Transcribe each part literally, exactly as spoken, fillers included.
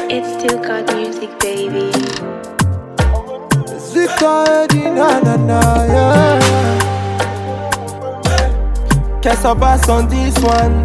It's still got music, baby. Zika Eddie, na na na, yeah. Guess I'll pass on this one.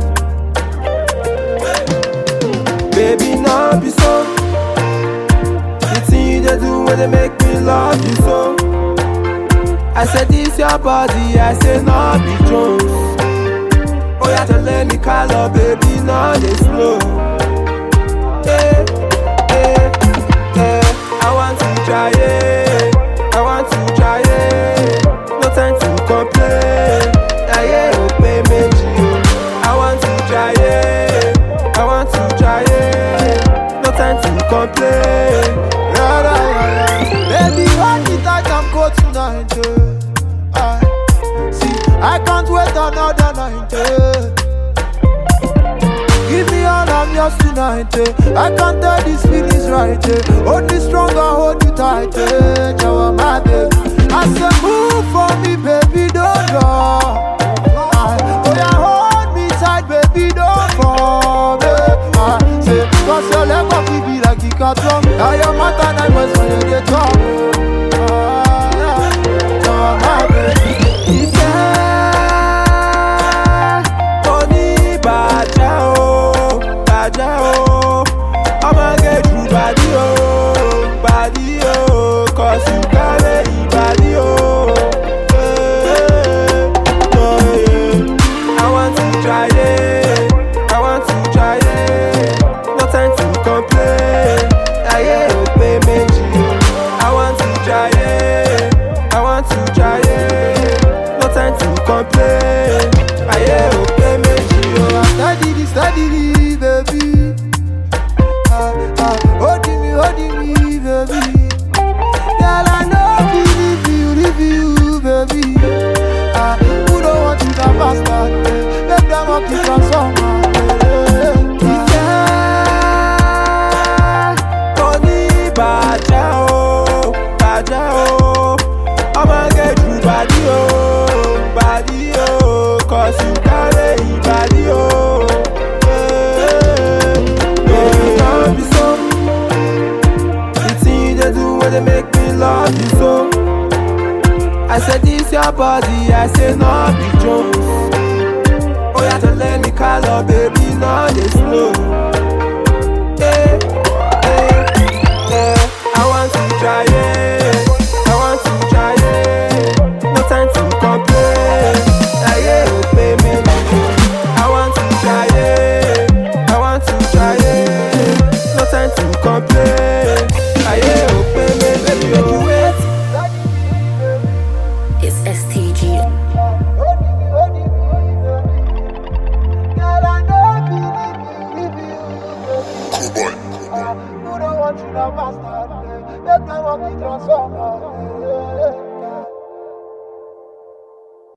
Baby, now be so. The thing you they do when they make me love you so. I said this your body, I say no be Jones. Oh yeah, to let me call up, baby, now they slow. Yeah, yeah, yeah. I want to try it, I want to try it. No time to complain. Yeah, yeah, open me. I want to try it, I want to try it. No time to complain. Yeah, yeah, yeah. Baby, hold me tight and go tonight. Yeah. I can't wait another night, eh. Give me all I'm yours tonight, eh. I can't tell this feeling's right, eh. Hold me stronger, hold you tight, eh. Now my baby, I said move for me, baby, don't draw. Oh yeah, hold me tight, baby, don't fall, eh. I say, cause your leg up, we be like it got wrong. Now your matter, I was when you get talk. Now my baby. I'ma get you body oh, body oh, cause you got it, body oh. Yeah, yeah. I want to try it, I want to try it. No time to complain. Yeah, yeah, open me. I want to try it, I want to try it. No time to complain. Yeah, yeah, open me. Oh, I study this, study this, baby. Holding me, holding me, baby. Girl, I know we leave you, leave you, baby. Ah, who don't want you to bastard? Let them up the transformer. Yeah, Tony Baja, oh, Baja, oh. I'ma get you body, oh, body, oh, cause you carry body, oh. They make me love you so. I said this your body, I say no be Jones. Oh yeah, to let me call up, baby, now they slow. Yeah, yeah, yeah. I want to try it, I want to try it. No time to complain. Yeah, yeah, pay me. I want to try it, I want to try it. No time to complain. Yeah, yeah. It's S T G. Cool boy. Who don't want you to bastard? Let them walk the transformer.